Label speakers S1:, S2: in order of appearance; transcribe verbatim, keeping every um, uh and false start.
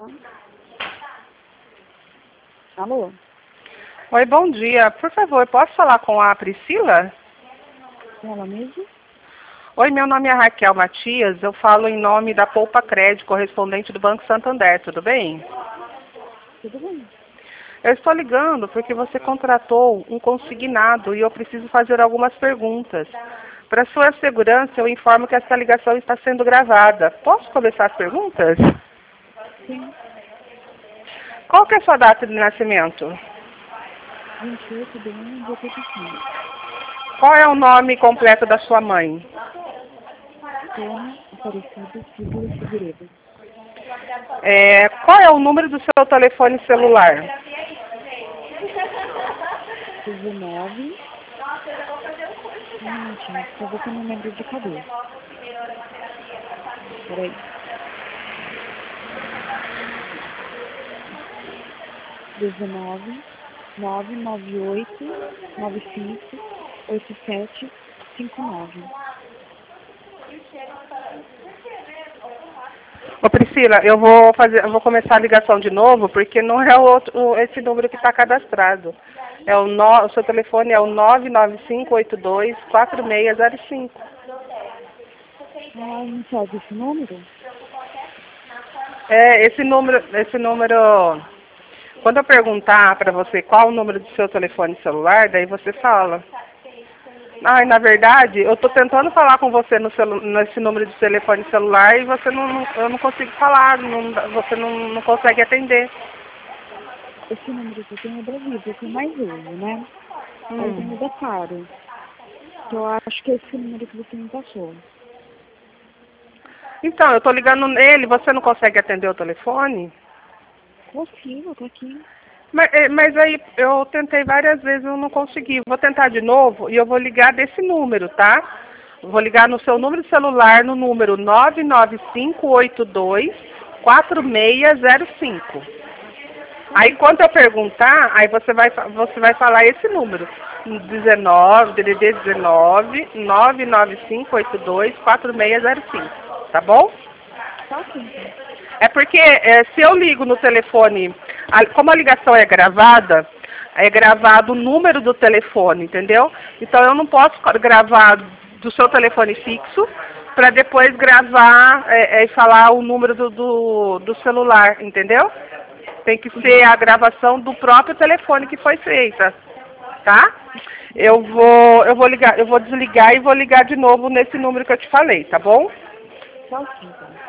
S1: Alô?
S2: Oi, bom dia. Por favor, posso falar com a Priscila?
S1: Ela mesmo?
S2: Oi, meu nome é Raquel Matias. Eu falo em nome da Poupa Crédito, correspondente do Banco Santander. Tudo bem?
S1: Tudo bem.
S2: Eu estou ligando porque você contratou um consignado e eu preciso fazer algumas perguntas. Para sua segurança, eu informo que essa ligação está sendo gravada. Posso começar as perguntas?
S1: Sim.
S2: Qual que é a sua data de nascimento?
S1: vinte e oito de um de oitenta e cinco.
S2: Qual é o nome completo da sua mãe?
S1: Tônia Aparecida Figueiredo Figueiredo.
S2: É, qual é o número do seu telefone celular?
S1: dezenove. Um minutinho, por favor, que eu não lembro de cabeça. Peraí. dezenove, nove nove oito, nove cinco, oito sete, cinco nove.
S2: Ô Priscila, eu vou fazer, eu vou começar a ligação de novo, porque não é o outro, o- esse número que está cadastrado. É o, no, o seu telefone é o nove nove cinco oito dois quatro seis zero cinco.
S1: Ah, não sabe esse número?
S2: É, esse número, esse número, quando eu perguntar para você qual o número do seu telefone celular, daí você fala. Ai, na verdade, eu estou tentando falar com você no celu, nesse número de telefone celular e você não, não- eu não consigo falar, não, você não, não consegue atender.
S1: Esse número que eu tenho é Brasil, eu tenho mais uso, né? Aí tem
S2: Hum.
S1: o da Claro. Que eu acho que é esse número que você me passou.
S2: Então, eu estou ligando nele, você não consegue atender o telefone?
S1: Consigo, tá aqui.
S2: Mas, eh, mas aí eu tentei várias vezes, eu não consegui. Vou tentar de novo e eu vou ligar desse número, tá? Vou ligar no seu número de celular, no número nove nove cinco oito dois quatro seis zero cinco. Aí quando eu perguntar, aí você vai, fa- você vai falar esse número. dezenove, D D D dezenove, nove nove cinco oito dois quatro seis zero cinco. Tá bom?
S1: Tá ok, então.
S2: É porque é, se eu ligo no telefone, a- como a ligação é gravada, é gravado o número do telefone, entendeu? Então eu não posso co- gravar do seu telefone fixo para depois gravar é, é, e falar o número do, do, do celular, entendeu? Tem que ser a gravação do próprio telefone que foi feita, tá? Eu vou, eu vou ligar, eu vou desligar e vou ligar de novo nesse número que eu te falei, tá bom?
S1: Tá ok, então.